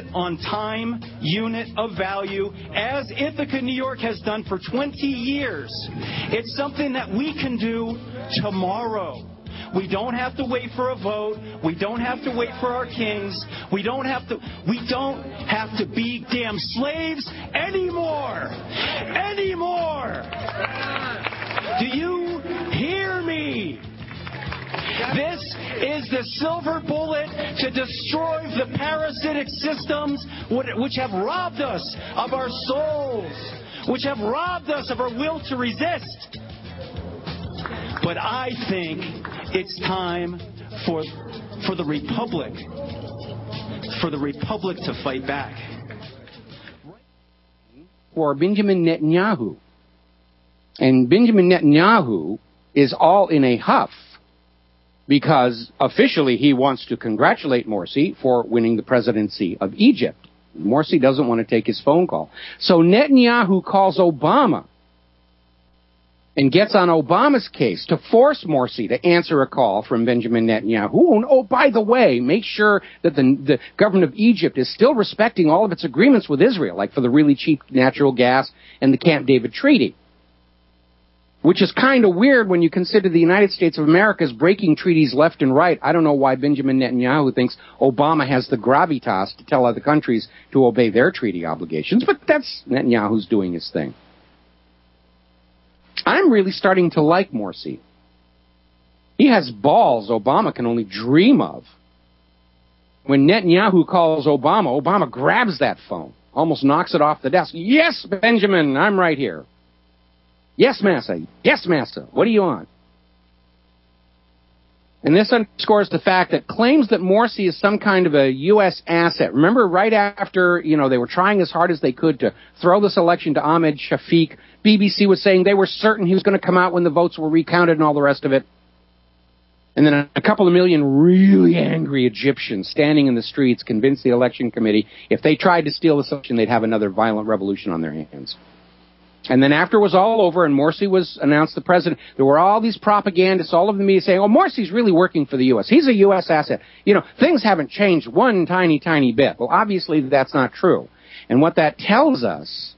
on time unit of value, as Ithaca, New York has done for 20 years. It's something that we can do tomorrow. We don't have to wait for a vote. We don't have to wait for our kings. We don't have to be damn slaves anymore. Anymore. Do you hear me? This is the silver bullet to destroy the parasitic systems which have robbed us of our souls, which have robbed us of our will to resist. But I think it's time for the Republic to fight back. For Benjamin Netanyahu. And Benjamin Netanyahu is all in a huff because officially he wants to congratulate Morsi for winning the presidency of Egypt. Morsi doesn't want to take his phone call. So Netanyahu calls Obama and gets on Obama's case to force Morsi to answer a call from Benjamin Netanyahu. And, oh, by the way, make sure that the government of Egypt is still respecting all of its agreements with Israel, like for the really cheap natural gas and the Camp David Treaty. Which is kind of weird when you consider the United States of America is breaking treaties left and right. I don't know why Benjamin Netanyahu thinks Obama has the gravitas to tell other countries to obey their treaty obligations, but that's Netanyahu's doing his thing. I'm really starting to like Morsi. He has balls Obama can only dream of. When Netanyahu calls Obama, Obama grabs that phone, almost knocks it off the desk. Yes, Benjamin, I'm right here. Yes, Massa. Yes, Massa. What do you want? And this underscores the fact that claims that Morsi is some kind of a U.S. asset. Remember, right after, they were trying as hard as they could to throw this election to Ahmed Shafiq, BBC was saying they were certain he was going to come out when the votes were recounted and all the rest of it. And then a couple of million really angry Egyptians standing in the streets convinced the election committee if they tried to steal this election, they'd have another violent revolution on their hands. And then after it was all over and Morsi was announced the president, there were all these propagandists, all of the media saying, oh, Morsi's really working for the U.S. He's a U.S. asset. Things haven't changed one tiny, tiny bit. Well, obviously that's not true. And what that tells us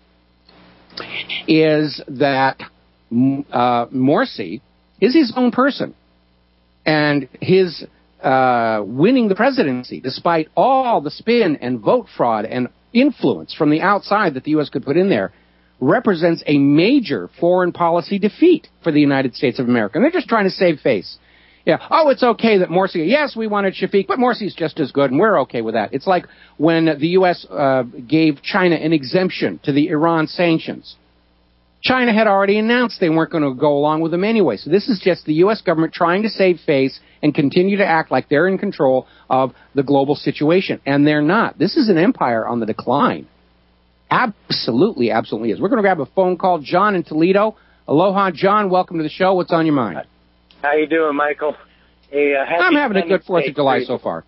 is that Morsi is his own person. And his winning the presidency, despite all the spin and vote fraud and influence from the outside that the U.S. could put in there, represents a major foreign policy defeat for the United States of America. And they're just trying to save face. Yeah. Oh, it's okay that Morsi, yes, we wanted Shafiq, but Morsi's just as good, and we're okay with that. It's like when the U.S. Gave China an exemption to the Iran sanctions. China had already announced they weren't going to go along with them anyway. So this is just the U.S. government trying to save face and continue to act like they're in control of the global situation. And they're not. This is an empire on the decline. Absolutely, absolutely is. We're going to grab a phone call. John in Toledo. Aloha, John. Welcome to the show. What's on your mind? How you doing, Michael? Hey, I'm having a good 4th of July so far.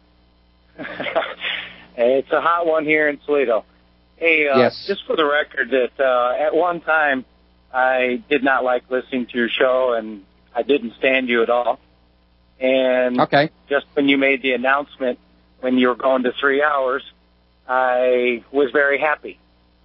It's a hot one here in Toledo. Hey, yes. Just for the record, that at one time I did not like listening to your show, and I didn't stand you at all. And just when you made the announcement when you were going to 3 hours, I was very happy.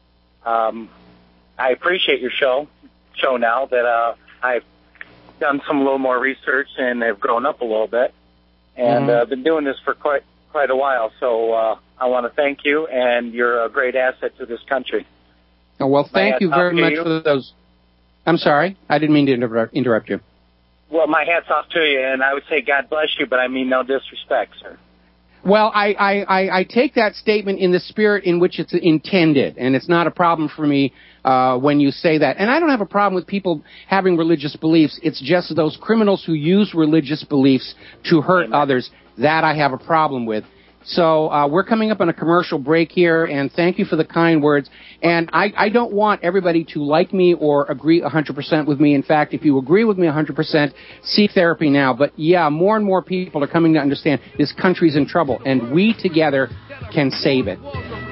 I appreciate your show now that I've done some little more research and have grown up a little bit, and I've been doing this for quite a while. So I want to thank you, and you're a great asset to this country. Oh, well, thank you very much for those. I'm sorry, I didn't mean to interrupt you. Well, my hat's off to you, and I would say God bless you, but I mean no disrespect, sir. Well, I take that statement in the spirit in which it's intended, and it's not a problem for me when you say that. And I don't have a problem with people having religious beliefs. It's just those criminals who use religious beliefs to hurt others that I have a problem with. So we're coming up on a commercial break here, and thank you for the kind words. And I don't want everybody to like me or agree 100% with me. In fact, if you agree with me 100%, seek therapy now. But, yeah, more and more people are coming to understand this country's in trouble, and we together can save it.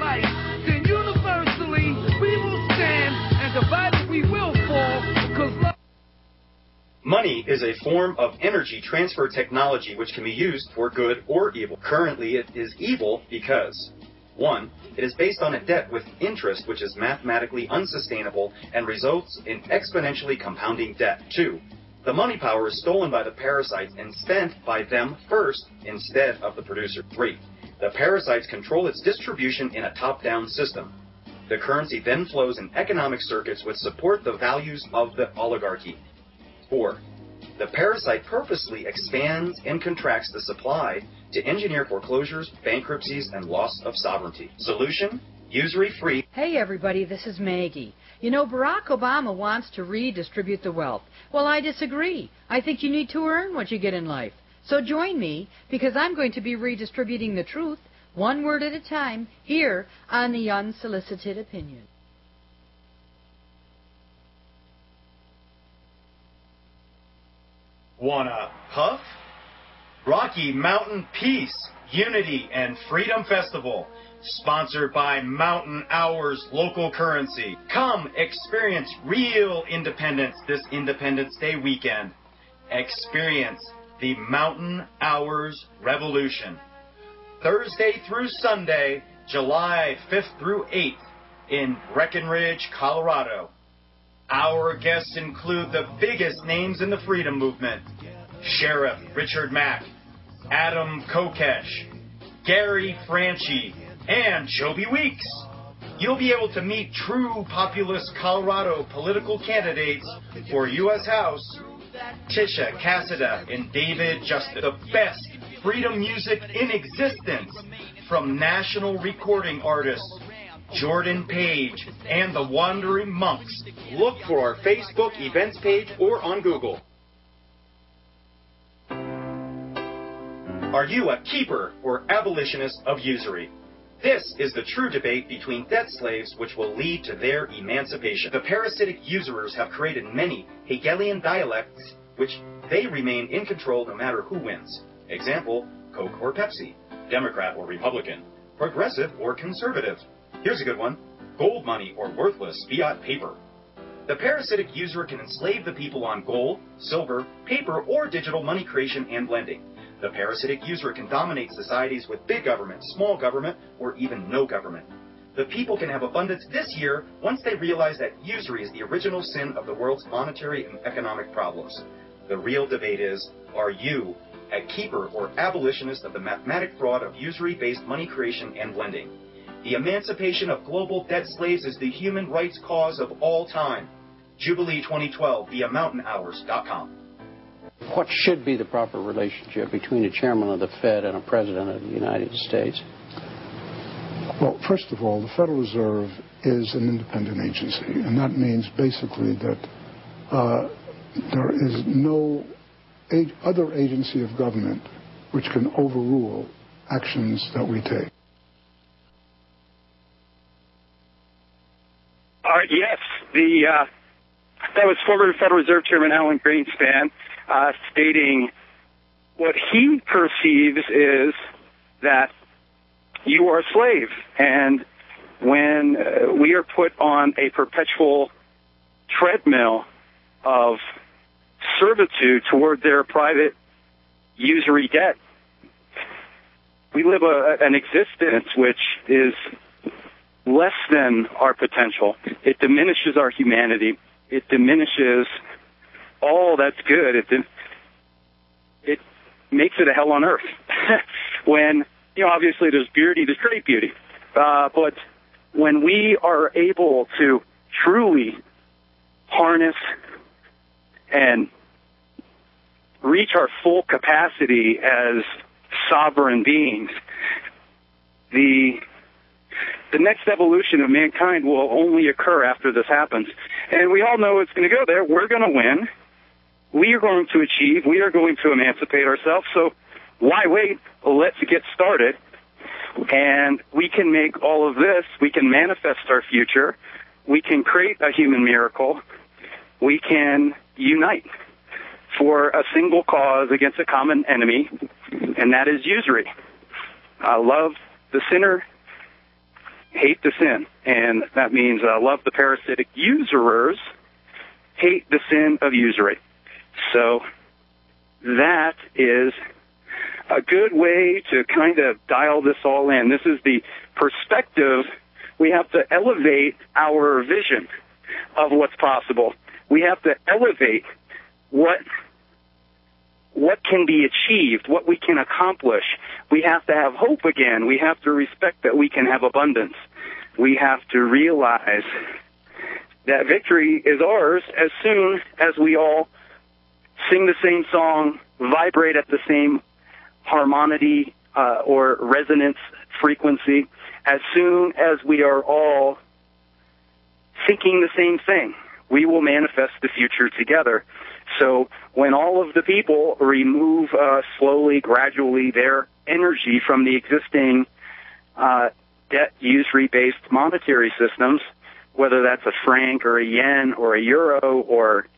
Money is a form of energy transfer technology which can be used for good or evil. Currently, it is evil because 1. It is based on a debt with interest which is mathematically unsustainable and results in exponentially compounding debt. 2. The money power is stolen by the parasites and spent by them first instead of the producer. 3. The parasites control its distribution in a top-down system. The currency then flows in economic circuits which support the values of the oligarchy. 4. The parasite purposely expands and contracts the supply to engineer foreclosures, bankruptcies, and loss of sovereignty. Solution? Usury-free. Hey everybody, this is Maggie. You know, Barack Obama wants to redistribute the wealth. Well, I disagree. I think you need to earn what you get in life. So join me, because I'm going to be redistributing the truth, one word at a time, here on The Unsolicited Opinion. Wanna puff? Rocky Mountain Peace, Unity, and Freedom Festival, sponsored by Mountain Hours Local Currency. Come experience real independence this Independence Day weekend. Experience the Mountain Hours Revolution. Thursday through Sunday, July 5th through 8th in Breckenridge, Colorado. Our guests include the biggest names in the freedom movement: Sheriff Richard Mack, Adam Kokesh, Gary Franchi, and Joby Weeks. You'll be able to meet true populist Colorado political candidates for U.S. House: Tisha Cassida and David Justice. The best freedom music in existence from national recording artists Jordan Page and the Wandering Monks. Look for our Facebook events page or on Google. Are you a keeper or abolitionist of usury? This is the true debate between debt slaves which will lead to their emancipation. The parasitic usurers have created many Hegelian dialects which they remain in control no matter who wins. Example, Coke or Pepsi, Democrat or Republican, progressive or conservative. Here's a good one: gold money or worthless fiat paper. The parasitic usurer can enslave the people on gold, silver, paper, or digital money creation and lending. The parasitic usurer can dominate societies with big government, small government, or even no government. The people can have abundance this year once they realize that usury is the original sin of the world's monetary and economic problems. The real debate is, are you a keeper or abolitionist of the mathematic fraud of usury-based money creation and lending? The emancipation of global debt slaves is the human rights cause of all time. Jubilee 2012 via mountainhours.com. What should be the proper relationship between a chairman of the Fed and a president of the United States? Well, first of all, the Federal Reserve is an independent agency, and that means basically that there is no other agency of government which can overrule actions that we take. Yes, that was former Federal Reserve Chairman Alan Greenspan stating what he perceives is that you are a slave, and when we are put on a perpetual treadmill of servitude toward their private usury debt, we live an existence which is less than our potential. It diminishes our humanity. It diminishes all that's good. It makes it a hell on earth. When, obviously there's beauty, there's great beauty. But when we are able to truly harness and reach our full capacity as sovereign beings, the next evolution of mankind will only occur after this happens. And we all know it's going to go there. We're going to win. We are going to achieve. We are going to emancipate ourselves. So why wait? Let's get started. And we can make all of this. We can manifest our future. We can create a human miracle. We can unite for a single cause against a common enemy, and that is usury. Love the sinner, hate the sin. And that means love the parasitic usurers, hate the sin of usury. So that is a good way to kind of dial this all in. This is the perspective. We have to elevate our vision of what's possible. We have to elevate what can be achieved, what we can accomplish. We have to have hope again. We have to respect that we can have abundance. We have to realize that victory is ours as soon as we all sing the same song, vibrate at the same harmony or resonance frequency, as soon as we are all thinking the same thing. We will manifest the future together. So when all of the people remove slowly, gradually their energy from the existing debt usury-based monetary systems, whether that's a franc or a yen or a euro or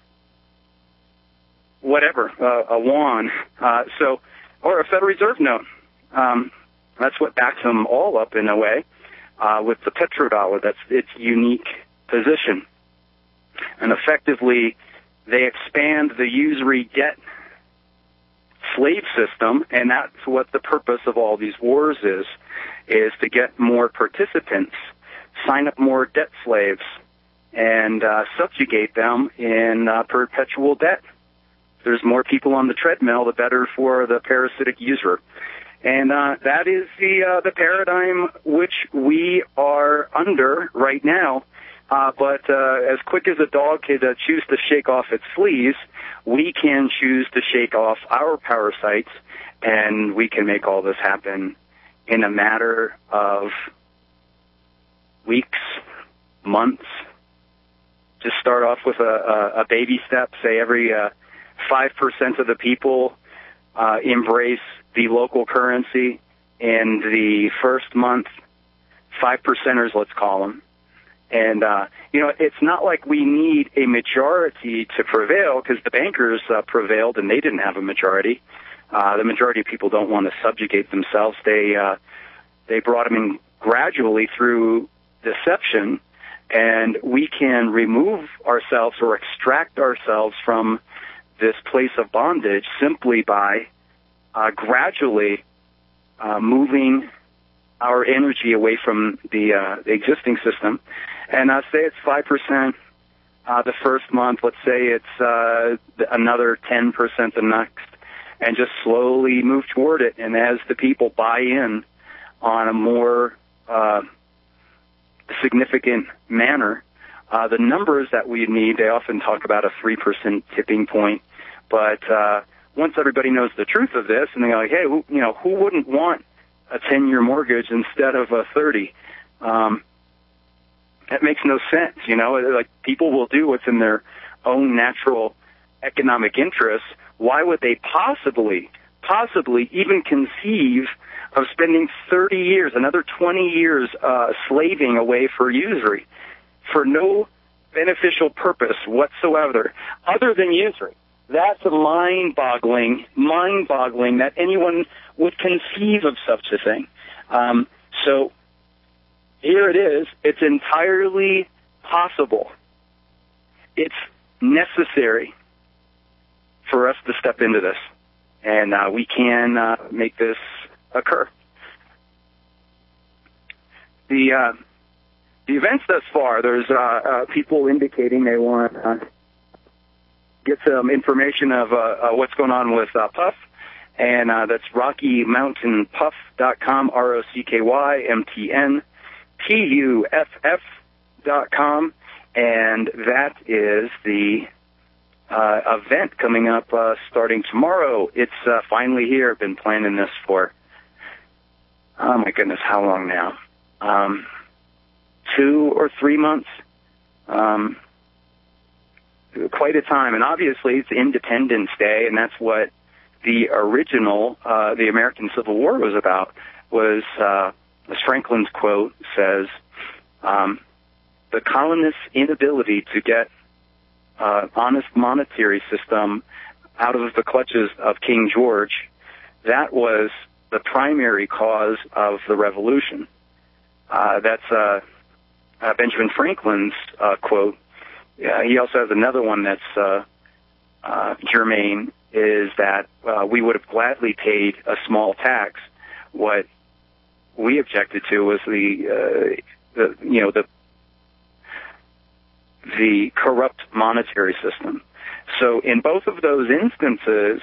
whatever, a yuan, or a Federal Reserve note. That's what backs them all up in a way, with the petrodollar. That's its unique position. And effectively, they expand the usury debt slave system, and that's what the purpose of all these wars is to get more participants, sign up more debt slaves, and subjugate them in perpetual debt. There's more people on the treadmill, the better for the parasitic usurer. And that is the paradigm which we are under right now. But as quick as a dog could choose to shake off its fleas, we can choose to shake off our parasites, and we can make all this happen in a matter of weeks, months. Just start off with a baby step. Say every 5% of the people embrace the local currency in the first month. 5%ers, let's call them. And, it's not like we need a majority to prevail, because the bankers prevailed and they didn't have a majority. The majority of people don't want to subjugate themselves. They brought them in gradually through deception, and we can remove ourselves or extract ourselves from this place of bondage simply by gradually moving our energy away from the existing system. And say it's 5% the first month. Let's say it's another 10% the next, and just slowly move toward it. And as the people buy in on a more significant manner, the numbers that we need, they often talk about a 3% tipping point. But once everybody knows the truth of this, and they're like, hey, who wouldn't want a 10-year mortgage instead of a 30? That makes no sense, Like, people will do what's in their own natural economic interests. Why would they possibly even conceive of spending 30 years, another 20 years, slaving away for usury, for no beneficial purpose whatsoever, other than usury? That's mind-boggling that anyone would conceive of such a thing. So here it is. It's entirely possible. It's necessary for us to step into this, and we can make this occur. The events thus far, there's people indicating they want get some information of what's going on with Puff, and that's RockyMountainPuff.com, RockyMountainPuff.com, and that is the event coming up starting tomorrow. It's finally here. I've been planning this for, oh my goodness, how long now? 2 or 3 months. Quite a time. And obviously it's Independence Day, and that's what the original, the American Civil War was about, was, as Franklin's quote says, the colonists' inability to get honest monetary system out of the clutches of King George, that was the primary cause of the revolution. That's Benjamin Franklin's quote. He also has another one that's germane is that we would have gladly paid a small tax. What we objected to was the corrupt monetary system. So in both of those instances,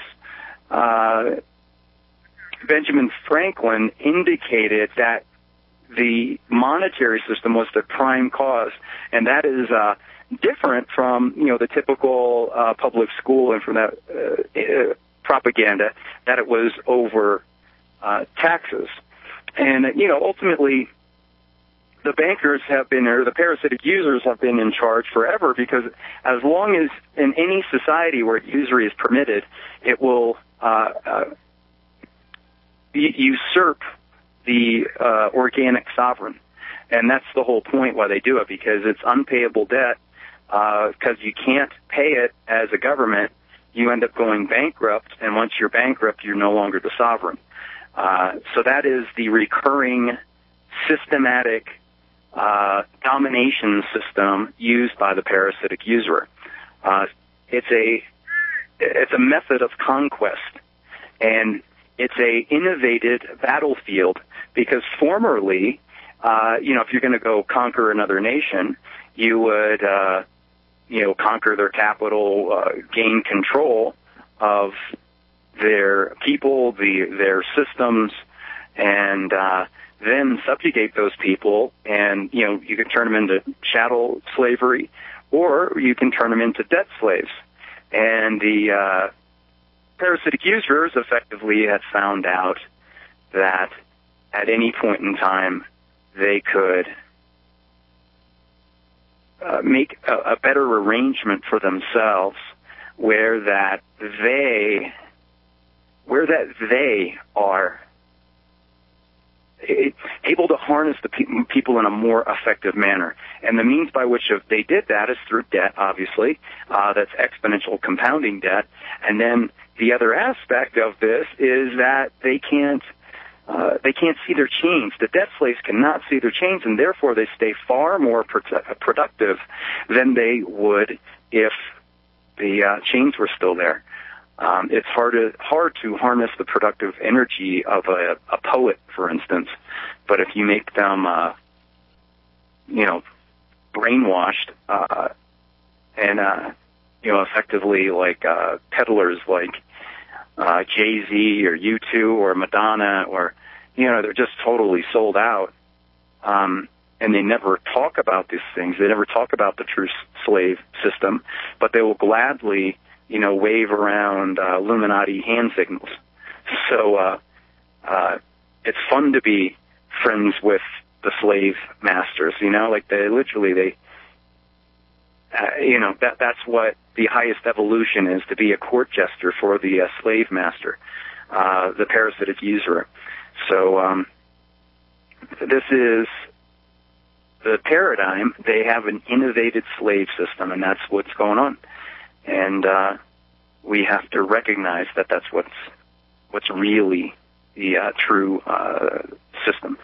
Benjamin Franklin indicated that the monetary system was the prime cause, and that is different from the typical public school and from that propaganda that it was over taxes. And ultimately, the bankers have been, or the parasitic users have been in charge forever, because as long as in any society where usury is permitted, it will usurp the organic sovereign. And that's the whole point why they do it, because it's unpayable debt, because you can't pay it as a government. You end up going bankrupt, and once you're bankrupt, you're no longer the sovereign. So that is the recurring systematic domination system used by the parasitic usurer. It's a method of conquest, and it's a innovated battlefield, because formerly, if you're going to go conquer another nation, you would, conquer their capital, gain control of their people, their systems, and then subjugate those people, and you can turn them into chattel slavery, or you can turn them into debt slaves. And the parasitic usurers effectively had found out that at any point in time they could make a better arrangement for themselves where they are able to harness the people in a more effective manner. And the means by which they did that is through debt, obviously. That's exponential compounding debt. And then the other aspect of this is that they can't see their chains. The debt slaves cannot see their chains, and therefore they stay far more productive than they would if the chains were still there. It's hard to harness the productive energy of a poet, for instance. But if you make them, brainwashed, and effectively like peddlers like Jay-Z or U2 or Madonna, or they're just totally sold out, and they never talk about these things. They never talk about the true slave system, but they will gladly wave around Illuminati hand signals. So it's fun to be friends with the slave masters. That's what the highest evolution is, to be a court jester for the slave master, the parasitic usurer. So this is the paradigm. They have an innovated slave system, and that's what's going on. And we have to recognize that that's what's really the true system.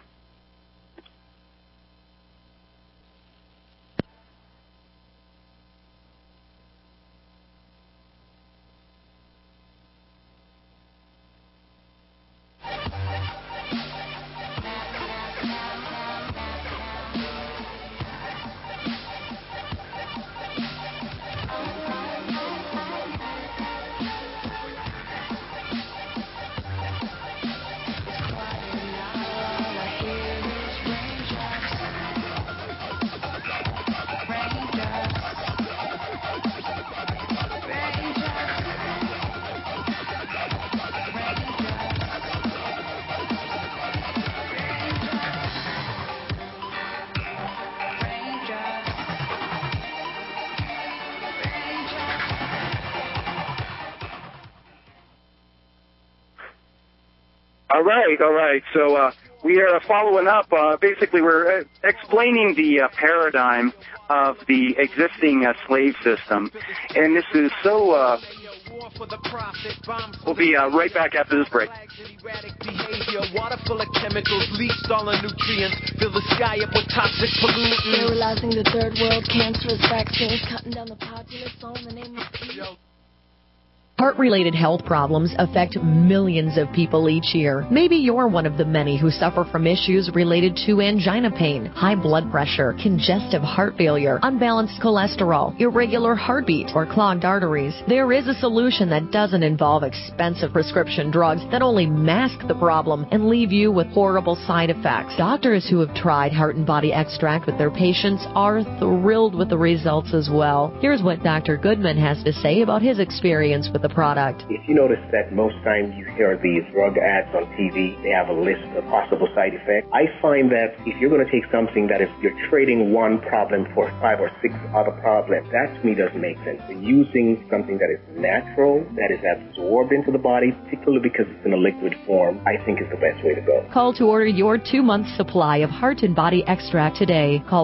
All right. So we are following up. Basically, we're explaining the paradigm of the existing slave system. And this is so... we'll be right back after this break. Water full of chemicals, leached all the nutrients, fill the sky up with toxic pollutants. Sterilizing the third world, cancerous vaccines, cutting down the populace, all in the name of peace. Heart-related health problems affect millions of people each year. Maybe you're one of the many who suffer from issues related to angina pain, high blood pressure, congestive heart failure, unbalanced cholesterol, irregular heartbeat, or clogged arteries. There is a solution that doesn't involve expensive prescription drugs that only mask the problem and leave you with horrible side effects. Doctors who have tried Heart and Body Extract with their patients are thrilled with the results as well. Here's what Dr. Goodman has to say about his experience with the product. If you notice that most times you hear these drug ads on TV, they have a list of possible side effects. I find that if you're going to take something that if you're trading one problem for 5 or 6 other problems, that to me doesn't make sense. So using something that is natural, that is absorbed into the body, particularly because it's in a liquid form, I think is the best way to go. Call to order your 2-month supply of Heart and Body Extract today. Call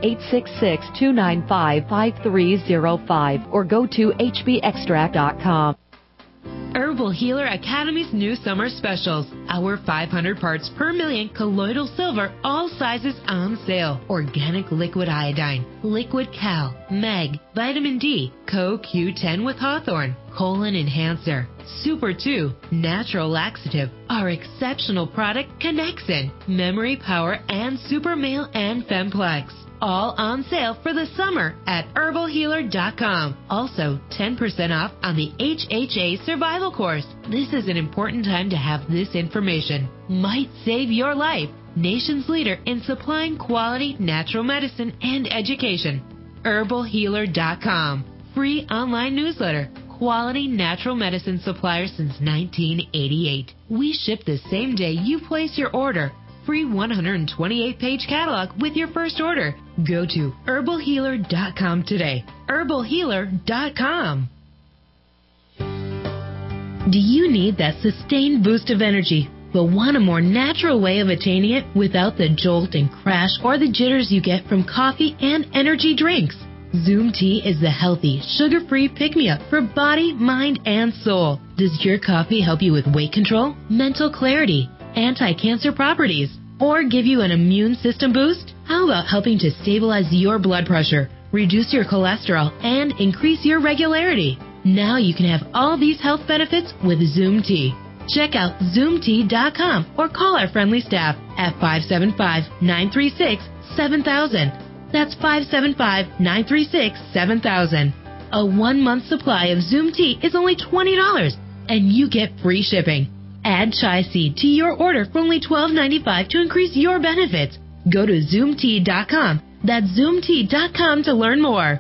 1-866-295-5305 or go to hbextract.com. Herbal Healer Academy's new summer specials. Our 500 parts per million colloidal silver, all sizes on sale. Organic liquid iodine, liquid cal, meg, vitamin D, CoQ10 with hawthorn, colon enhancer, Super 2, natural laxative. Our exceptional product Connexin, memory power, and super male and femplex. All on sale for the summer at herbalhealer.com. Also, 10% off on the HHA Survival Course. This is an important time to have this information. Might save your life. Nation's leader in supplying quality natural medicine and education. herbalhealer.com. Free online newsletter. Quality natural medicine supplier since 1988. We ship the same day you place your order. Free 128-page catalog with your first order. Go to herbalhealer.com today. herbalhealer.com. Do you need that sustained boost of energy, but want a more natural way of attaining it without the jolt and crash or the jitters you get from coffee and energy drinks? Zoom Tea is the healthy, sugar-free pick-me-up for body, mind, and soul. Does your coffee help you with weight control, mental clarity, anti-cancer properties, or give you an immune system boost? How about helping to stabilize your blood pressure, reduce your cholesterol, and increase your regularity? Now you can have all these health benefits with Zoom Tea. Check out ZoomTea.com or call our friendly staff at 575-936-7000. That's 575-936-7000. A 1-month supply of Zoom Tea is only $20, and you get free shipping. Add chai seed to your order for only $12.95 to increase your benefits. Go to ZoomTea.com. That's ZoomTea.com to learn more.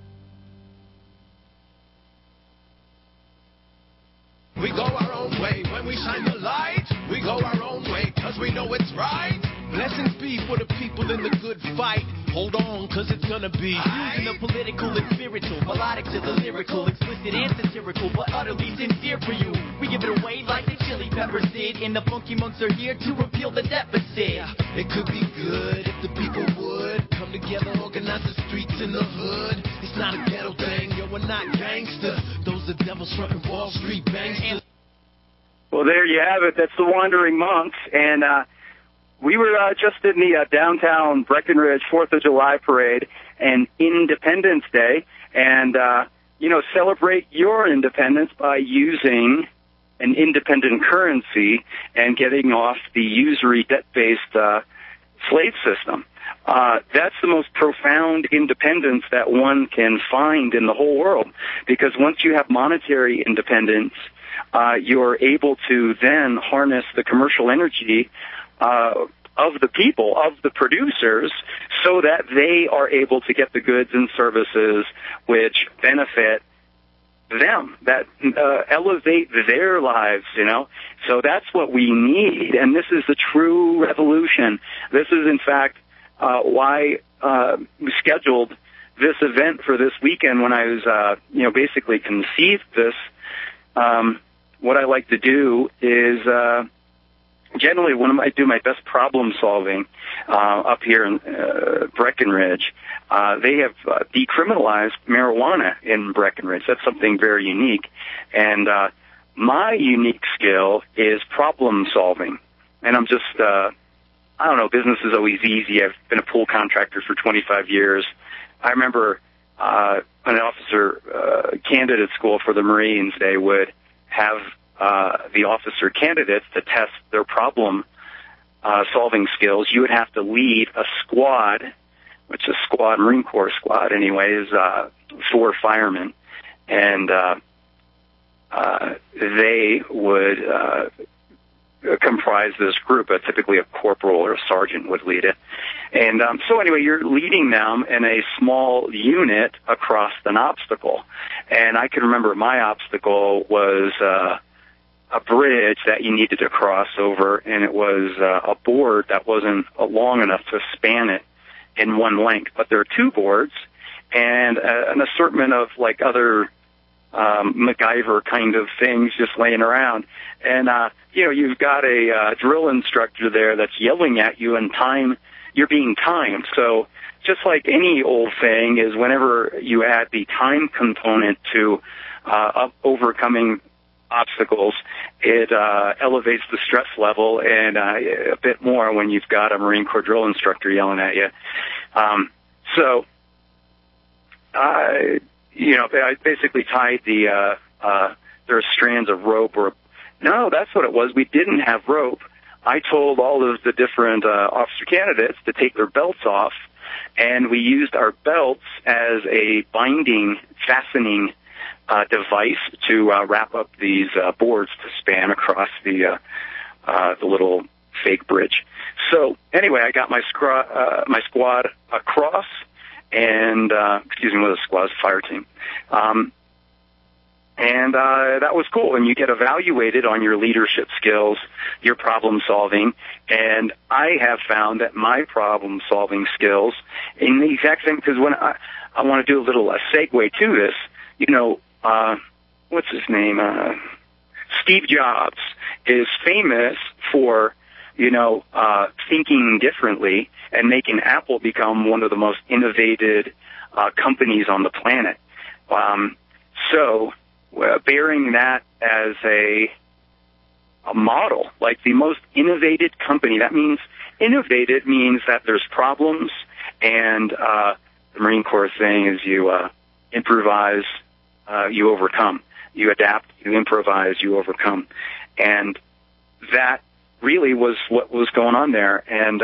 We go our own way when we shine the light. We go our own way because we know it's right. Blessings be for the people in the good fight. Hold on, cause it's gonna be using the political and spiritual, melodic to the lyrical, explicit and satirical, but utterly sincere for you. We give it away like the Chili Peppers did, and the Funky Monks are here to repeal the deficit. It could be good if the people would come together, organize the streets in the hood. It's not a ghetto thing, yo, we're not gangsters. Those are devils frontin' Wall Street bangsters. Well, there you have it. That's the Wandering Monks, and we were just in the downtown Breckenridge 4th of July parade and Independence Day, and, celebrate your independence by using an independent currency and getting off the usury debt-based slave system. That's the most profound independence that one can find in the whole world, because once you have monetary independence, you're able to then harness the commercial energy of the people, of the producers, so that they are able to get the goods and services which benefit them, that elevate their lives, So that's what we need, and this is the true revolution. This is, in fact, why we scheduled this event for this weekend when I was, basically conceived this. What I like to do is generally when I do my best problem solving up here in Breckenridge, they have decriminalized marijuana in Breckenridge. That's something very unique. And my unique skill is problem solving. And I'm just, business is always easy. I've been a pool contractor for 25 years. I remember an officer candidate school for the Marines, they would have the officer candidates to test their problem solving skills. You would have to lead a squad, which is squad, Marine Corps squad anyway, is 4 firemen, and they would comprise this group. Typically a corporal or a sergeant would lead it. And so anyway, you're leading them in a small unit across an obstacle. And I can remember my obstacle was a bridge that you needed to cross over, and it was a board that wasn't long enough to span it in one length. But there are 2 boards and an assortment of like other MacGyver kind of things just laying around. And, you've got a drill instructor there that's yelling at you, and you're being timed. So just like any old thing is, whenever you add the time component to overcoming obstacles, it elevates the stress level and a bit more when you've got a Marine Corps drill instructor yelling at you. I basically tied there are strands of rope no, that's what it was. We didn't have rope. I told all of the different officer candidates to take their belts off, and we used our belts as a fastening device to wrap up these boards to span across the little fake bridge. So anyway, I got my squad across, and with a squad's fire team. And that was cool. And you get evaluated on your leadership skills, your problem solving. And I have found that my problem solving skills in the exact same, because when I want to do a little segue to this, what's his name? Steve Jobs is famous for, thinking differently and making Apple become one of the most innovative companies on the planet. Bearing that as a model, like the most innovative company, that means innovative means that there's problems, and the Marine Corps saying is you improvise, you overcome. You adapt, you improvise, you overcome. And that really was what was going on there. And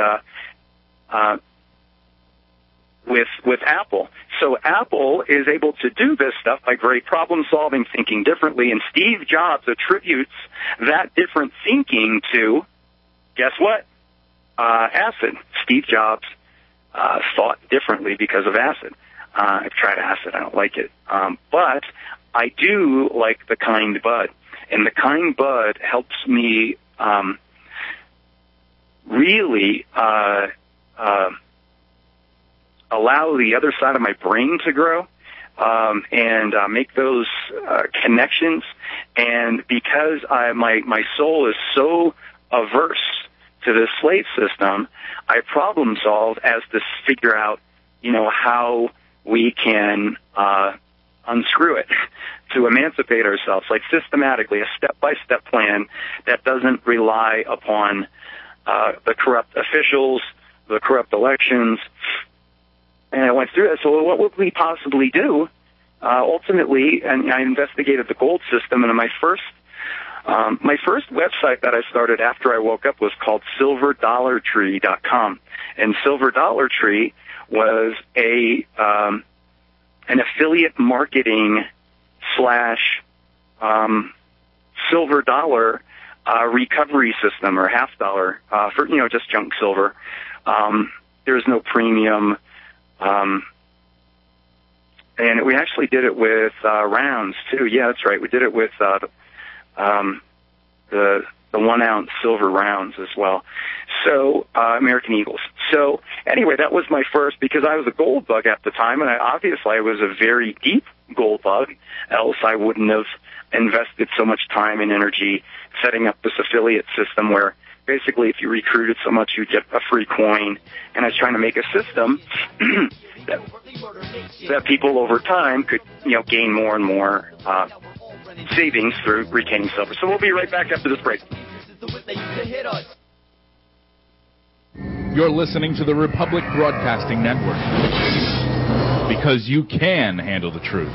with Apple. So Apple is able to do this stuff by great problem solving, thinking differently, and Steve Jobs attributes that different thinking to, guess what? Acid. Steve Jobs thought differently because of acid. I've tried acid. I don't like it. But I do like the Kind Bud. And the Kind Bud helps me really allow the other side of my brain to grow and make those connections. And because my soul is so averse to this slave system, I problem solve as to figure out, how we can unscrew it, to emancipate ourselves, like systematically, a step-by-step plan that doesn't rely upon the corrupt officials, the corrupt elections. And I went through that. So what would we possibly do? Ultimately, and I investigated the gold system, and my first website that I started after I woke up was called SilverDollarTree.com. And Silver Dollar Tree was an affiliate marketing / silver dollar recovery system, or half dollar for just junk silver. There's no premium. And we actually did it with rounds too. Yeah, that's right. We did it with the 1 ounce silver rounds as well. So American Eagles. So anyway, that was my first, because I was a gold bug at the time, and I was a very deep gold bug. Else I wouldn't have invested so much time and energy setting up this affiliate system where basically if you recruited so much, you get a free coin. And I was trying to make a system that people over time could, gain more and more savings through retaining silver. So we'll be right back after this break. You're listening to the Republic Broadcasting Network. because you can handle the truth.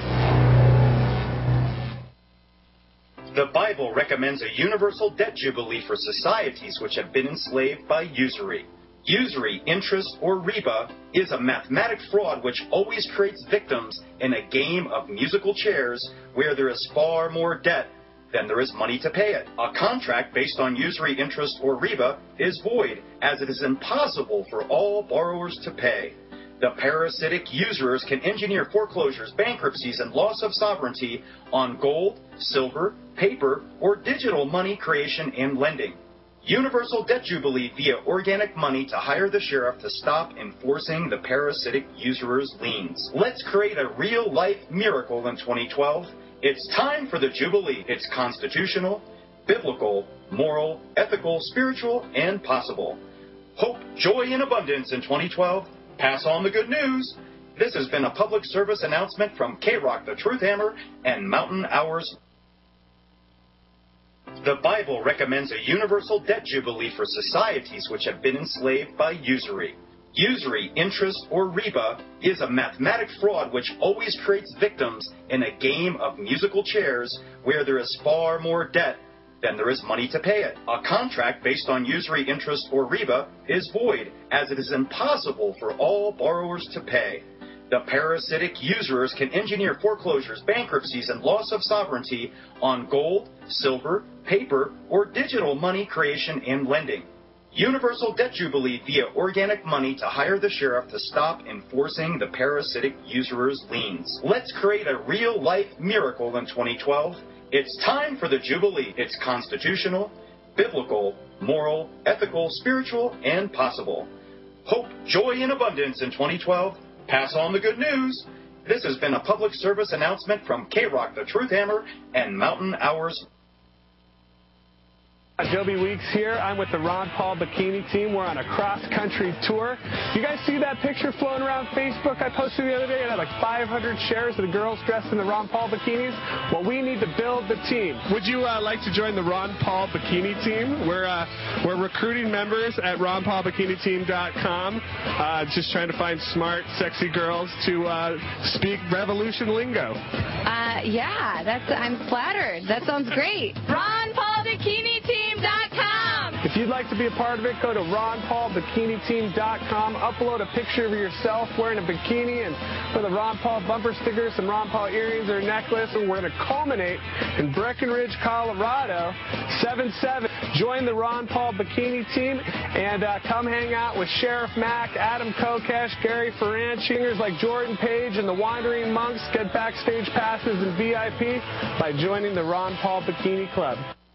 The Bible recommends a universal debt jubilee for societies which have been enslaved by usury. Usury, interest, or riba is a mathematic fraud which always creates victims in a game of musical chairs where there is far more debt than there is money to pay it. A contract based on usury, interest, or riba is void, as it is impossible for all borrowers to pay. The parasitic usurers can engineer foreclosures, bankruptcies, and loss of sovereignty on gold, silver, paper, or digital money creation and lending. Universal debt jubilee via organic money to hire the sheriff to stop enforcing the parasitic usurers' liens. Let's create a real-life miracle in 2012. It's time for the jubilee. It's constitutional, biblical, moral, ethical, spiritual, and possible. Hope, joy, and abundance in 2012. Pass on the good news. This has been a public service announcement from K-Rock, the Truth Hammer, and Mountain Hours. The Bible recommends a universal debt jubilee for societies which have been enslaved by usury. Usury, interest, or riba is a mathematic fraud which always creates victims in a game of musical chairs where there is far more debt than there is money to pay it. A contract based on usury, interest, or riba is void, as it is impossible for all borrowers to pay. The parasitic usurers can engineer foreclosures, bankruptcies, and loss of sovereignty on gold, silver, paper, or digital money creation and lending. Universal debt jubilee via organic money to hire the sheriff to stop enforcing the parasitic usurers' liens. Let's create a real-life miracle in 2012. It's time for the jubilee. It's constitutional, biblical, moral, ethical, spiritual, and possible. Hope, joy, and abundance in 2012. Pass on the good news. This has been a public service announcement from K-Rock, the Truth Hammer, and Mountain Hours. Joby Weeks here. I'm with the Ron Paul Bikini team. We're on a cross-country tour. You guys see that picture floating around Facebook I posted the other day? It had like 500 shares of the girls dressed in the Ron Paul bikinis. Well, we need to build the team. Would you like to join the Ron Paul Bikini team? We're recruiting members at ronpaulbikini.com. Just trying to find smart, sexy girls to speak revolution lingo. Yeah, I'm flattered. That sounds great. ronpaulbikini.com. If you'd like to be a part of it, go to ronpaulbikini.com. Upload a picture of yourself wearing a bikini and with a Ron Paul bumper sticker, some Ron Paul earrings or a necklace, and we're going to culminate in Breckenridge, Colorado, 7/7. Join the Ron Paul Bikini team and come hang out with Sheriff Mack, Adam Kokesh, Gary Ferrand, singers like Jordan Page and the Wandering Monks. Get backstage passes and VIP by joining the Ron Paul Bikini Club.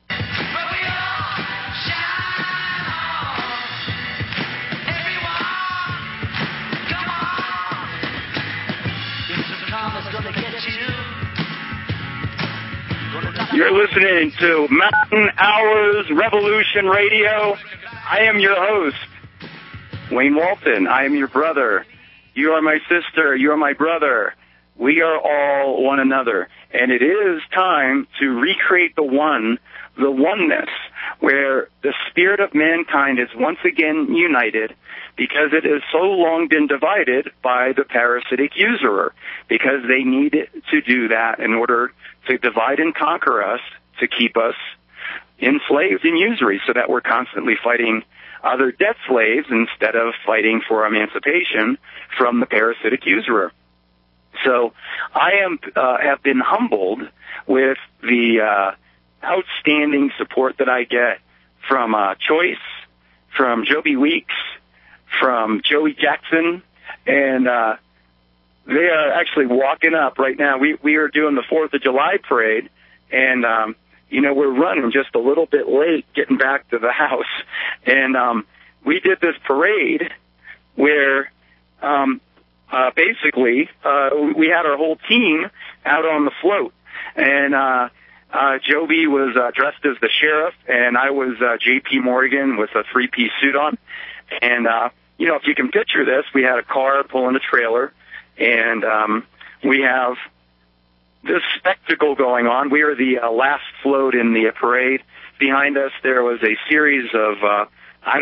You're listening to Mountain Hours Revolution Radio. I am your host, Wayne Walton. I am your brother. You are my sister. You are my brother. We are all one another. And it is time to recreate the oneness, where the spirit of mankind is once again united, because it has so long been divided by the parasitic usurer, because they need to do that in order to divide and conquer us, to keep us enslaved in usury, so that we're constantly fighting other debt slaves instead of fighting for emancipation from the parasitic usurer. So I have been humbled with the outstanding support that I get from Choice, from Joby Weeks, from Joey Jackson, and they are actually walking up right now. We are doing the 4th of July parade, and we're running just a little bit late getting back to the house. And we did this parade where basically we had our whole team out on the float. And Joby was dressed as the sheriff, and I was J.P. Morgan with a 3-piece suit on. And, if you can picture this, we had a car pulling a trailer, and we have this spectacle going on. We are the last float in the parade. Behind us, there was a series of,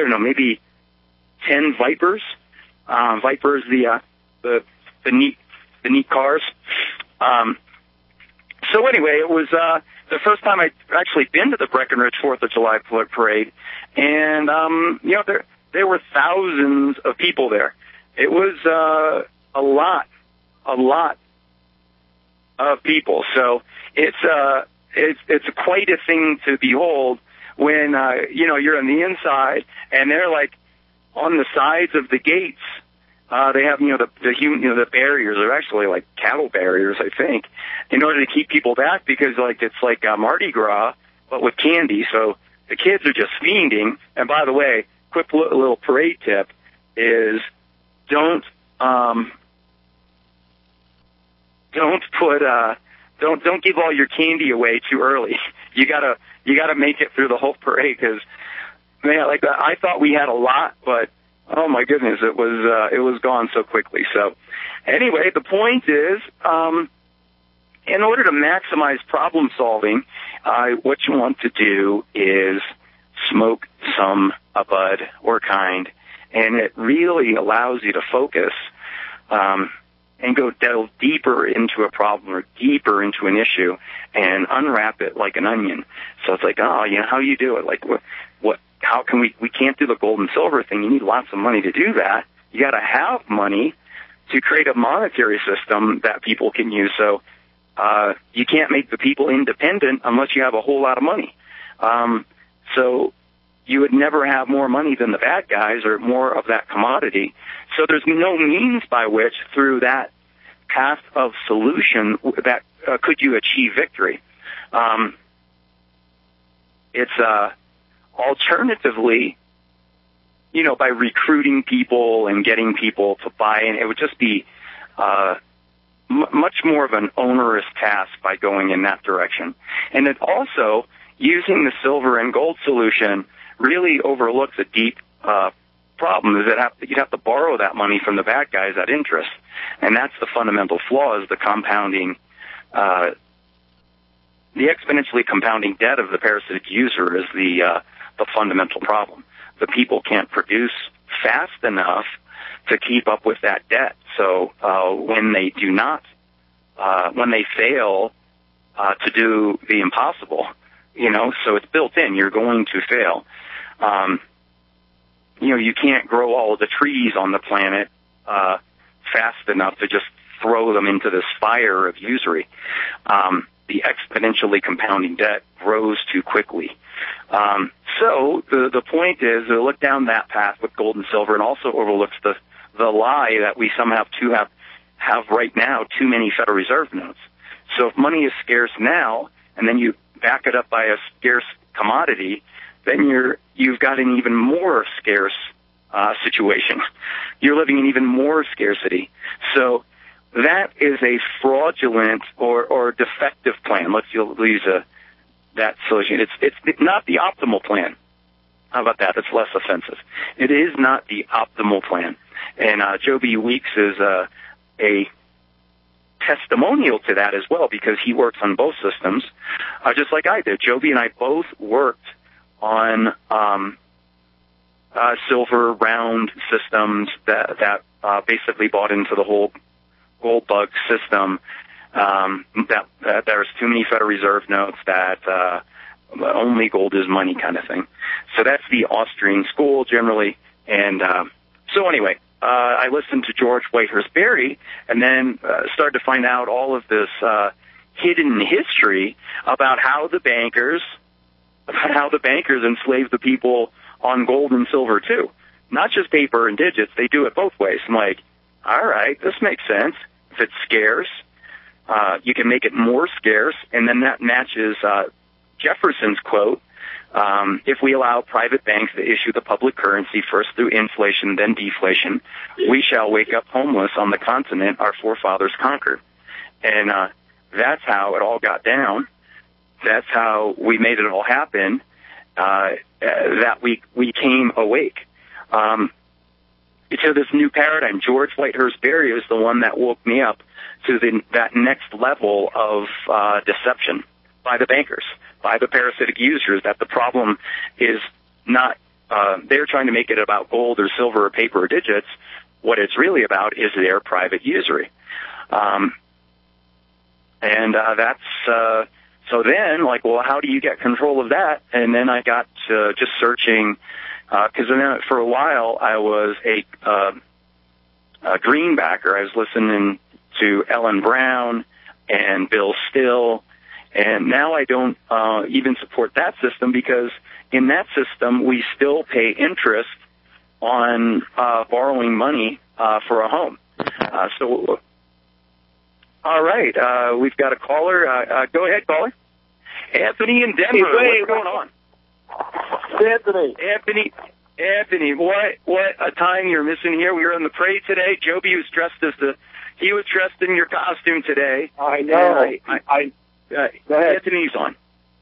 maybe 10 Vipers. Vipers, the neat neat cars. So anyway, it was the first time I'd actually been to the Breckenridge 4th of July parade, and there were thousands of people there. It was a lot of people. So it's quite a thing to behold when you're on the inside and they're like on the sides of the gates. They have the barriers are actually like cattle barriers, I think, in order to keep people back, because it's like Mardi Gras but with candy. So the kids are just fiending. And by the way, quick little parade tip is don't give all your candy away too early. You gotta make it through the whole parade, because man, I thought we had a lot, but oh my goodness, it was gone so quickly. So anyway, the point is, in order to maximize problem solving, what you want to do is smoke some bud or kind, and it really allows you to focus and delve deeper into a problem or deeper into an issue and unwrap it like an onion. So it's like, how you do it? Like, how can we can't do the gold and silver thing. You need lots of money to do that. You got to have money to create a monetary system that people can use. So, you can't make the people independent unless you have a whole lot of money. So you would never have more money than the bad guys or more of that commodity. So there's no means by which, through that path of solution, that could you achieve victory. It's alternatively, by recruiting people and getting people to buy in, it would just be much more of an onerous task by going in that direction. And it also, using the silver and gold solution, really overlooks a deep problem. Is that you'd have to borrow that money from the bad guys at interest, and that's the fundamental flaw: is the compounding, the exponentially compounding debt of the parasitic user is the fundamental problem. The people can't produce fast enough to keep up with that debt. So when they do not, when they fail to do the impossible, so it's built in. You're going to fail. You can't grow all of the trees on the planet fast enough to just throw them into this fire of usury. The exponentially compounding debt grows too quickly. So the point is to look down that path with gold and silver, and also overlooks the lie that we somehow have right now too many Federal Reserve notes. So if money is scarce now, and then you back it up by a scarce commodity, then you've got an even more scarce situation. You're living in even more scarcity. So that is a fraudulent or defective plan. Let's use that solution. It's not the optimal plan. How about that? It's less offensive. It is not the optimal plan. And Joe B. Weeks is a testimonial to that as well, because he works on both systems, just like I did. Joe B. and I both worked on silver round systems that basically bought into the whole gold bug system, that there's too many Federal Reserve notes, that only gold is money kind of thing. So that's the Austrian school generally. And so anyway, I listened to George Whitehurst Berry, and then started to find out all of this hidden history about how the bankers enslaved the people on gold and silver too. Not just paper and digits, they do it both ways. I'm like, all right, this makes sense. If it's scarce, you can make it more scarce, and then that matches Jefferson's quote, if we allow private banks to issue the public currency first through inflation, then deflation, we shall wake up homeless on the continent our forefathers conquered. And that's how it all got down. That's how we made it all happen, that we came awake. To this new paradigm, George Whitehurst Berry is the one that woke me up to that next level of deception by the bankers, by the parasitic users, that the problem is not, they're trying to make it about gold or silver or paper or digits. what it's really about is their private usury. So then, like, well, how do you get control of that? And then I got to just searching, because then for a while I was a greenbacker. I was listening to Ellen Brown and Bill Still, and now I don't even support that system, because in that system we still pay interest on borrowing money for a home. All right, we've got a caller. Go ahead, caller. Anthony in Denver. What's going on? Anthony, what a time you're missing here. We were in the parade today. Joby was dressed he was dressed in your costume today. I know. Go ahead. Anthony's on.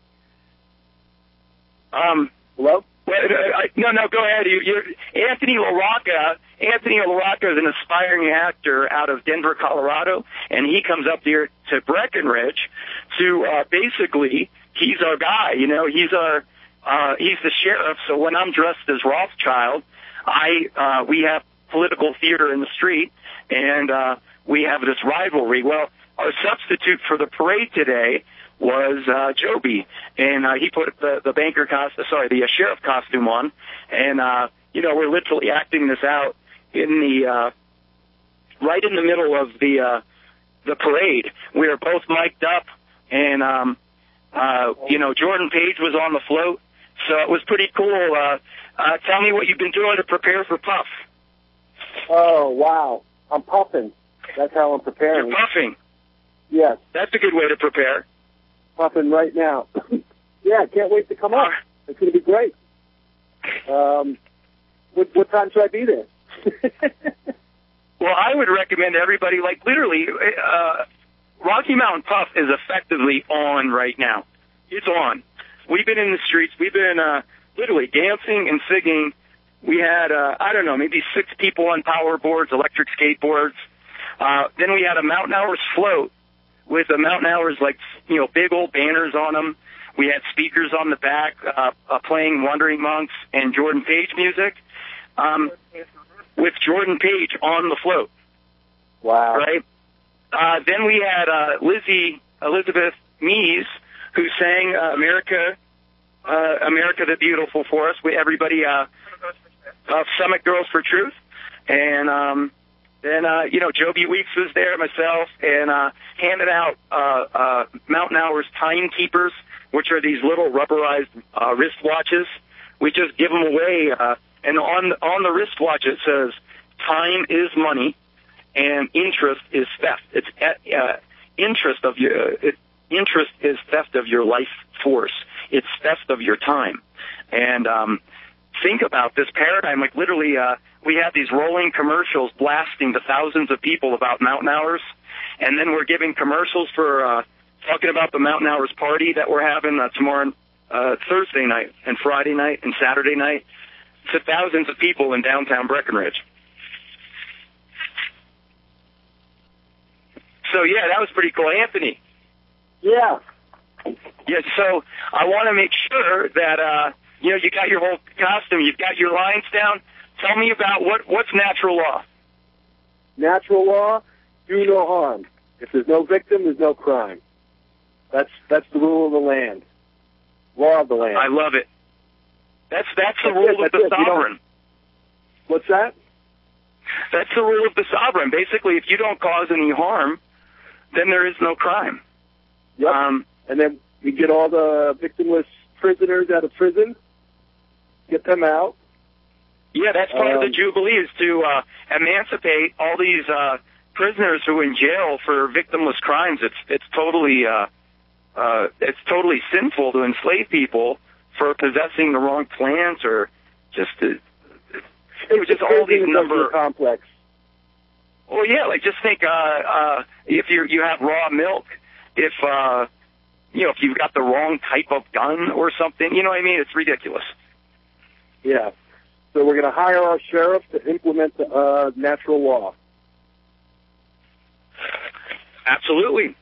Hello? No, go ahead. Anthony LaRocca. Anthony LaRocca is an aspiring actor out of Denver, Colorado, and he comes up here to Breckenridge to basically, he's our guy. You know, he's the sheriff. So when I'm dressed as Rothschild, we have political theater in the street, and we have this rivalry. Well, our substitute for the parade today was Joby, and he put the sheriff costume on, and we're literally acting this out in the right in the middle of the parade. We are both mic'd up, and Jordan Page was on the float, so it was pretty cool. Tell me what you've been doing to prepare for Puff. Oh, wow. I'm puffing. That's how I'm preparing. You're puffing? Yes. That's a good way to prepare. Puffing right now. Yeah, can't wait to come up. It's going to be great. What time should I be there? Well, I would recommend everybody, like, literally, Rocky Mountain Puff is effectively on right now. It's on. We've been in the streets. We've been literally dancing and singing. We had, maybe 6 people on power boards, electric skateboards. Then we had a Mountain Hours float with the Mountain Hours, big old banners on them. We had speakers on the back playing Wandering Monks and Jordan Page music, with Jordan Page on the float. Wow. Right? Then we had Elizabeth Mees, who sang America the Beautiful for us. Everybody, Summit Girls for Truth. And then, Joby Weeks was there, myself, and handed out Mountain Hours timekeepers, which are these little rubberized wristwatches. We just give them away, and on the wristwatch it says, "Time is money, and interest is theft." It's interest is theft of your life force. It's theft of your time. And think about this paradigm. Like, literally, we have these rolling commercials blasting to thousands of people about Mountain Hours, and then we're giving commercials for talking about the Mountain Hours party that we're having tomorrow, Thursday night and Friday night and Saturday night, to thousands of people in downtown Breckenridge. So, yeah, that was pretty cool. Anthony. Yeah. Yeah, so I want to make sure that, you got your whole costume, you've got your lines down. Tell me about what's natural law. Natural law, do no harm. If there's no victim, there's no crime. That's the rule of the land. Law of the land. I love it. That's the rule of the sovereign. What's that? That's the rule of the sovereign. Basically, if you don't cause any harm, then there is no crime. Yep. And then we get all the victimless prisoners out of prison, get them out. Yeah, that's part of the Jubilee, is to emancipate all these prisoners who are in jail for victimless crimes. It's totally sinful to enslave people for possessing the wrong plants, or just all these number complex. Oh yeah, like just think if you have raw milk, if you've got the wrong type of gun or something, you know what I mean? It's ridiculous. Yeah. So we're going to hire our sheriff to implement the natural law. Absolutely.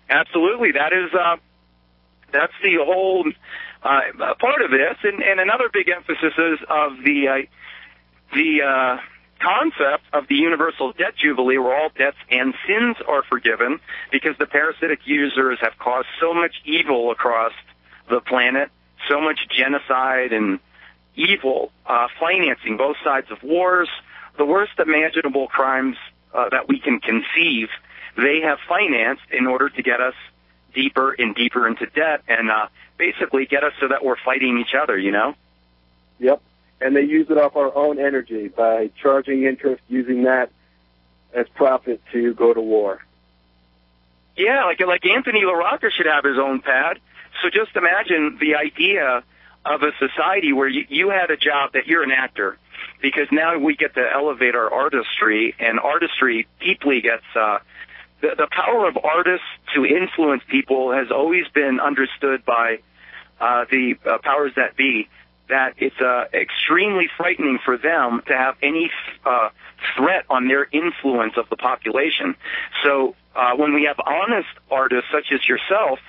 That's the whole part of this, and another big emphasis is of the concept of the universal debt jubilee, where all debts and sins are forgiven, because the parasitic users have caused so much evil across the planet, so much genocide and evil, financing both sides of wars, the worst imaginable crimes that we can conceive, they have financed in order to get us deeper and deeper into debt and basically get us so that we're fighting each other, you know? Yep. And they use it off our own energy by charging interest, using that as profit to go to war. Yeah, like Anthony LaRocca should have his own pad. So just imagine the idea of a society where you had a job that you're an actor, because now we get to elevate our artistry, and artistry deeply gets the power of artists to influence people has always been understood by the powers that be, that it's extremely frightening for them to have any threat on their influence of the population. So when we have honest artists such as yourself,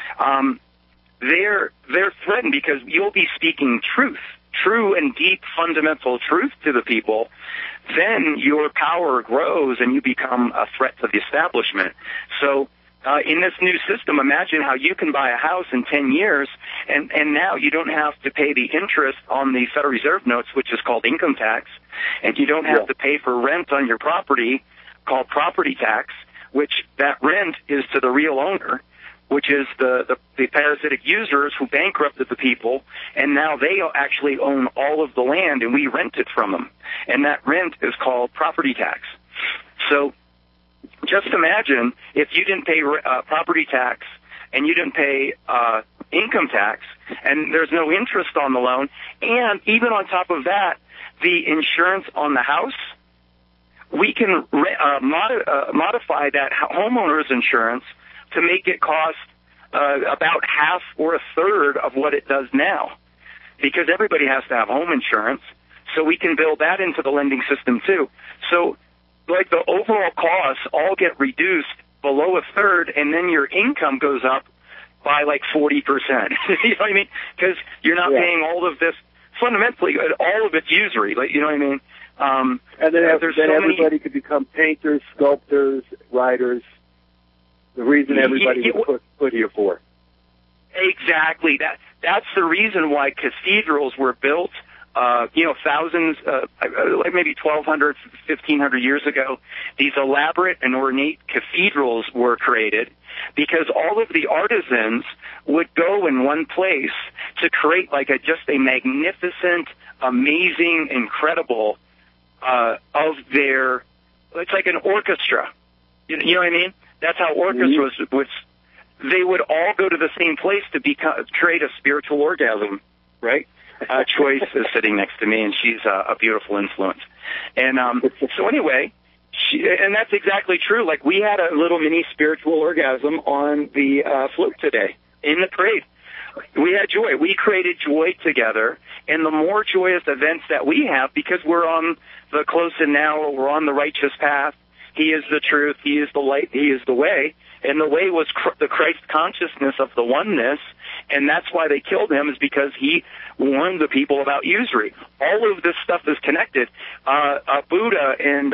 they're threatened because you'll be speaking true and deep fundamental truth to the people. Then your power grows and you become a threat to the establishment. So in this new system, imagine how you can buy a house in 10 years, and now you don't have to pay the interest on the Federal Reserve notes, which is called income tax, and you don't have to pay for rent on your property, called property tax, which that rent is to the real owner, which is the parasitic users who bankrupted the people, and now they actually own all of the land, and we rent it from them. And that rent is called property tax. So just imagine if you didn't pay property tax and you didn't pay income tax, and there's no interest on the loan, and even on top of that, the insurance on the house, we can modify that homeowner's insurance to make it cost about half or a third of what it does now, because everybody has to have home insurance, so we can build that into the lending system too. So like the overall costs all get reduced below a third, and then your income goes up by like 40%. You know what I mean? Because you're not paying all of this. Fundamentally, all of it's usury. Like, you know what I mean? And then everybody could become painters, sculptors, writers. The reason everybody was put here for. Exactly. That's the reason why cathedrals were built. Thousands, like maybe 1,200, 1,500 years ago, these elaborate and ornate cathedrals were created because all of the artisans would go in one place to create like just a magnificent, amazing, incredible of their. It's like an orchestra. You know what I mean? That's how orchestras they would all go to the same place to create a spiritual orgasm, right? Choice is sitting next to me, and she's a beautiful influence. And so anyway, and that's exactly true. Like, we had a little mini spiritual orgasm on the float today in the parade. We had joy. We created joy together, and the more joyous events that we have, because we're on the close and narrow, we're on the righteous path. He is the truth. He is the light. He is the way. And the way was the Christ consciousness of the oneness, and that's why they killed him, is because he warned the people about usury. All of this stuff is connected. Buddha and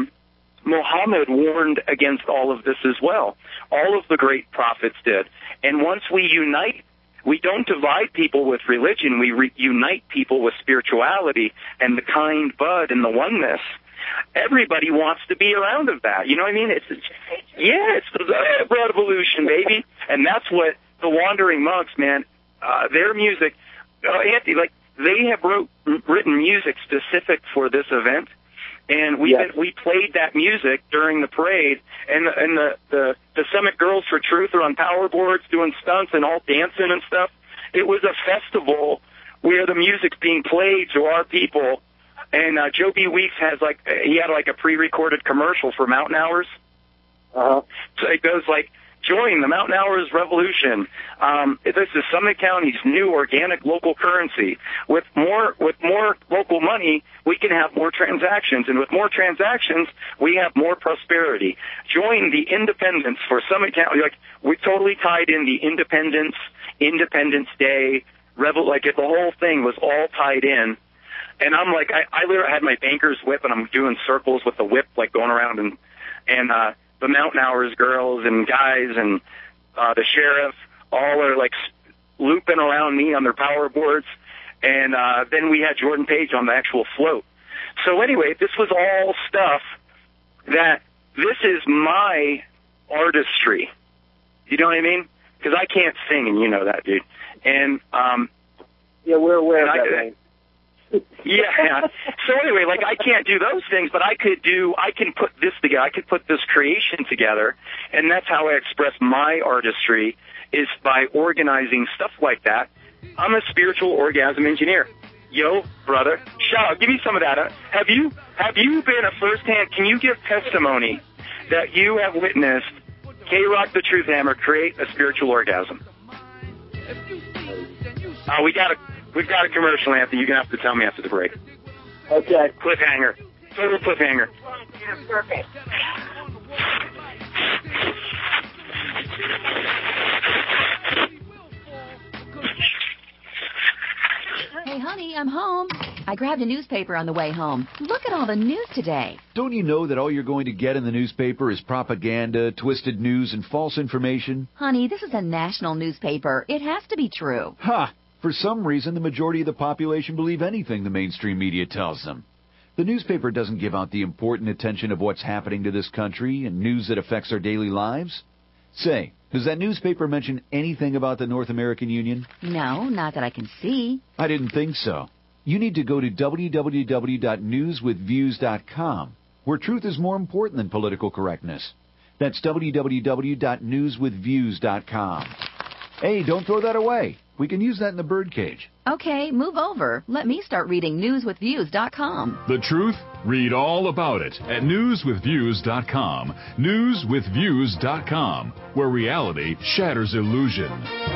Muhammad warned against all of this as well. All of the great prophets did. And once we unite, we don't divide people with religion. We unite people with spirituality and the kind bud and the oneness. Everybody wants to be around of that. You know what I mean? It's the revolution, baby. And that's what the Wandering Monks, man, their music, Anthony, like, they have written music specific for this event. And we played that music during the parade, and the Summit Girls for Truth are on power boards doing stunts and all dancing and stuff. It was a festival where the music's being played to our people. And Joe B. Weeks had a pre-recorded commercial for Mountain Hours. So it goes like, join the Mountain Hours revolution. This is Summit County's new organic local currency. With more local money, we can have more transactions, and with more transactions, we have more prosperity. Join the Independence for Summit County. Like, we totally tied in the Independence Day, the whole thing was all tied in. And I'm like, I literally had my banker's whip, and I'm doing circles with the whip, like going around, and the Mountain Hours girls and guys and the sheriff all are like looping around me on their power boards. And then we had Jordan Page on the actual float. So anyway, this was all stuff that this is my artistry. You know what I mean? Because I can't sing, and you know that, dude. And yeah, we're aware of that, man. Yeah. So anyway, like I can't do those things, but I can put this together. I could put this creation together, and that's how I express my artistry, is by organizing stuff like that. I'm a spiritual orgasm engineer. Yo, brother, shout out. Give me some of that. Have you been a firsthand? Can you give testimony that you have witnessed K-Rock the Truth Hammer create a spiritual orgasm? We've got a commercial, Anthony. You're gonna have to tell me after the break. Okay. Cliffhanger. Total cliffhanger. Perfect. Hey, honey, I'm home. I grabbed a newspaper on the way home. Look at all the news today. Don't you know that all you're going to get in the newspaper is propaganda, twisted news, and false information? Honey, this is a national newspaper. It has to be true. Ha! For some reason, the majority of the population believe anything the mainstream media tells them. The newspaper doesn't give out the important attention of what's happening to this country and news that affects our daily lives. Say, does that newspaper mention anything about the North American Union? No, not that I can see. I didn't think so. You need to go to www.newswithviews.com, where truth is more important than political correctness. That's www.newswithviews.com. Hey, don't throw that away. We can use that in the birdcage. Okay, move over. Let me start reading newswithviews.com. The truth? Read all about it at newswithviews.com. Newswithviews.com, where reality shatters illusion.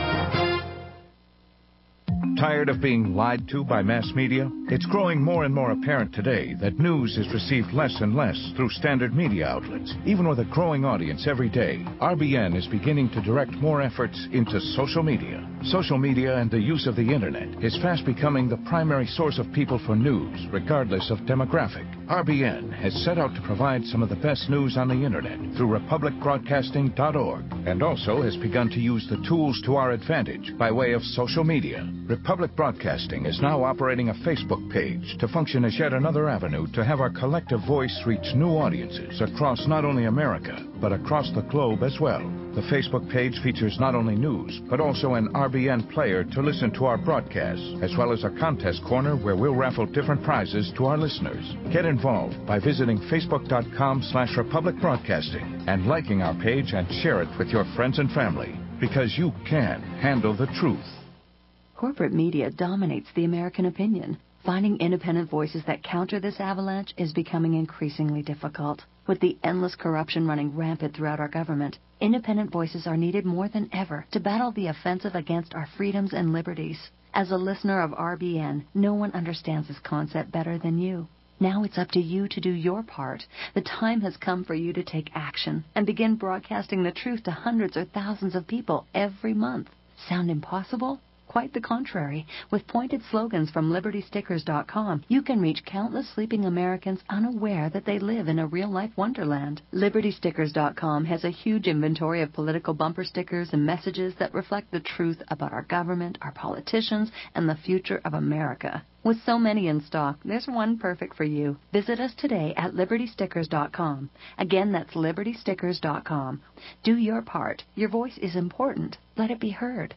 Tired of being lied to by mass media? It's growing more and more apparent today that news is received less and less through standard media outlets. Even with a growing audience every day, RBN is beginning to direct more efforts into social media. Social media and the use of the internet is fast becoming the primary source of people for news, regardless of demographic. RBN has set out to provide some of the best news on the internet through republicbroadcasting.org, and also has begun to use the tools to our advantage by way of social media. Republic Broadcasting is now operating a Facebook page to function as yet another avenue to have our collective voice reach new audiences across not only America, but across the globe as well. The Facebook page features not only news, but also an RBN player to listen to our broadcasts, as well as a contest corner where we'll raffle different prizes to our listeners. Get involved by visiting facebook.com/Republic Broadcasting and liking our page and share it with your friends and family, because you can handle the truth. Corporate media dominates the American opinion. Finding independent voices that counter this avalanche is becoming increasingly difficult. With the endless corruption running rampant throughout our government, independent voices are needed more than ever to battle the offensive against our freedoms and liberties. As a listener of RBN, no one understands this concept better than you. Now it's up to you to do your part. The time has come for you to take action and begin broadcasting the truth to hundreds or thousands of people every month. Sound impossible? Quite the contrary. With pointed slogans from LibertyStickers.com, you can reach countless sleeping Americans unaware that they live in a real-life wonderland. LibertyStickers.com has a huge inventory of political bumper stickers and messages that reflect the truth about our government, our politicians, and the future of America. With so many in stock, there's one perfect for you. Visit us today at LibertyStickers.com. Again, that's LibertyStickers.com. Do your part. Your voice is important. Let it be heard.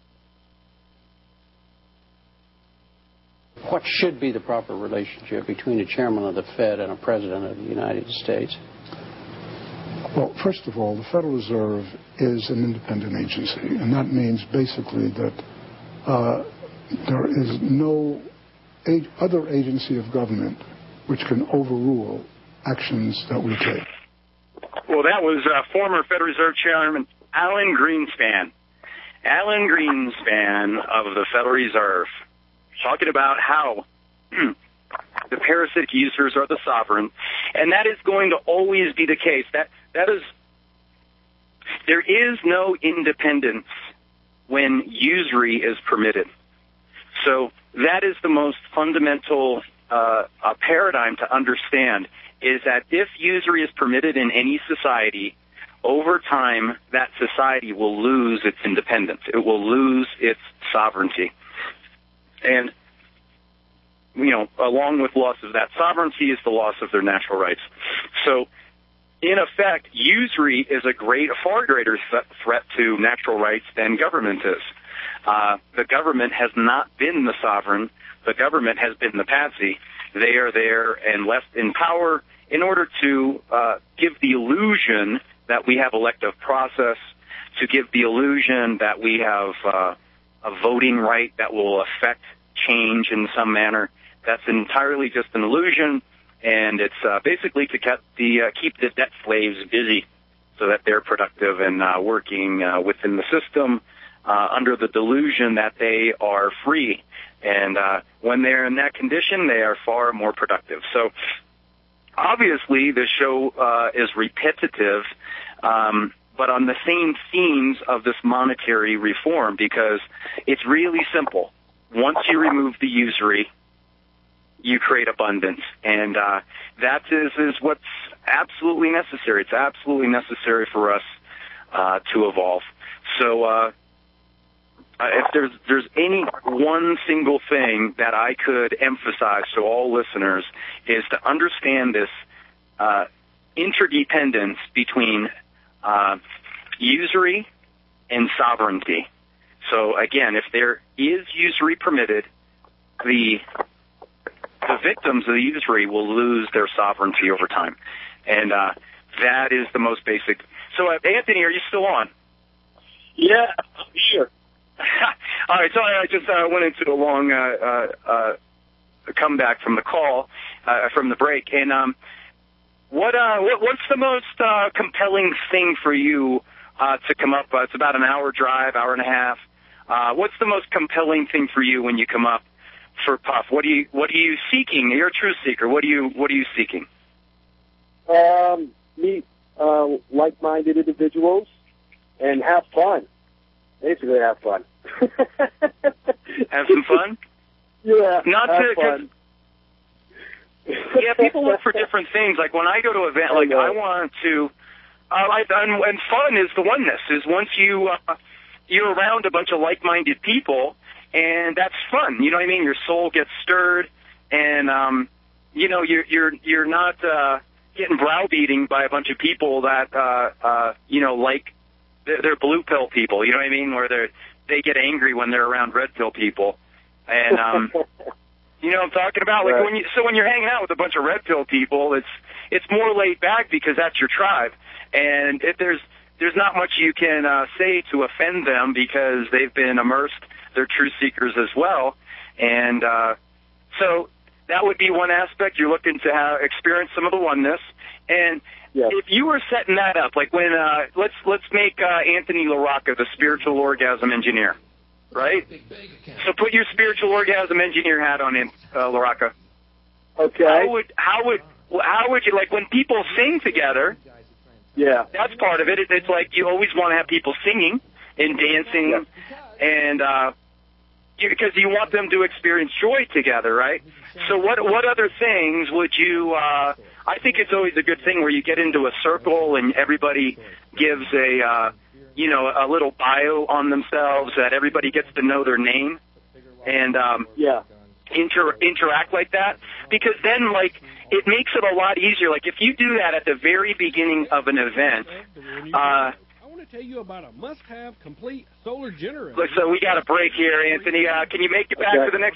What should be the proper relationship between a chairman of the Fed and a president of the United States? Well, first of all, the Federal Reserve is an independent agency, and that means basically that there is no other agency of government which can overrule actions that we take. Well, that was former Federal Reserve Chairman Alan Greenspan. Alan Greenspan of the Federal Reserve, talking about how the parasitic users are the sovereign, and that is going to always be the case. There is no independence when usury is permitted. So that is the most fundamental a paradigm to understand is that if usury is permitted in any society, over time, that society will lose its independence. It will lose its sovereignty. And, you know, along with loss of that sovereignty is the loss of their natural rights. So, in effect, usury is far greater threat to natural rights than government is. The government has not been the sovereign. The government has been the patsy. They are there and left in power in order to give the illusion that we have elective process, to give the illusion that we have a voting right that will affect change in some manner. That's entirely just an illusion, and it's basically to keep the debt slaves busy so that they're productive and working within the system under the delusion that they are free. And when they're in that condition, they are far more productive. So obviously the show is repetitive, but on the same themes of this monetary reform, because it's really simple. Once you remove the usury, you create abundance. And that is what's absolutely necessary. It's absolutely necessary for us to evolve. So if there's any one single thing that I could emphasize to all listeners is to understand this interdependence between usury and sovereignty. So again, if there is usury permitted, the victims of the usury will lose their sovereignty over time. And that is the most basic. So Anthony, are you still on? Yeah, I'm here. All right, so I just went into a long comeback from the call, from the break. And what's the most compelling thing for you to come up? It's about an hour drive, hour and a half. What's the most compelling thing for you when you come up for Puff? What are you seeking? You're a truth seeker. What are you seeking? Meet like-minded individuals and have fun. Basically, have fun. Have some fun? Yeah. Not to, fun. Yeah, people look for different things. Like when I go to an event, like I want to, and fun is the oneness. Is once you're around a bunch of like-minded people, and that's fun. You know what I mean? Your soul gets stirred, and you know you're not getting browbeating by a bunch of people that you know like. They're blue pill people, you know what I mean? Where they get angry when they're around red pill people, and you know what I'm talking about. Like right. when you're hanging out with a bunch of red pill people, it's more laid back because that's your tribe, and there's not much you can say to offend them because they've been immersed. They're truth seekers as well, and so that would be one aspect. You're looking to experience some of the oneness, and if you were setting that up, like when let's make Anthony LaRocca the spiritual orgasm engineer, right? So put your spiritual orgasm engineer hat on, LaRocca. Okay. How would you, like when people sing together? Yeah. That's part of it. It's like you always want to have people singing and dancing, and because you want them to experience joy together, right? So what other things would you? I think it's always a good thing where you get into a circle and everybody gives a little bio on themselves, that everybody gets to know their name, and interact like that, because then like it makes it a lot easier. Like if you do that at the very beginning of an event. I want to tell you about a must-have complete solar generator. Look, so we got a break here, Anthony. Can you make it back to the next